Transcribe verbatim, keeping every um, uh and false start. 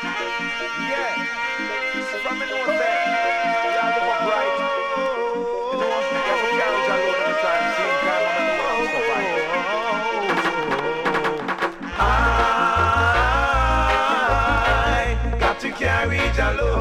Yeah, from the north say, yeah, live upright. You know, you have to carry your load every time, same time, I'm in the world survive. I got to carry your load.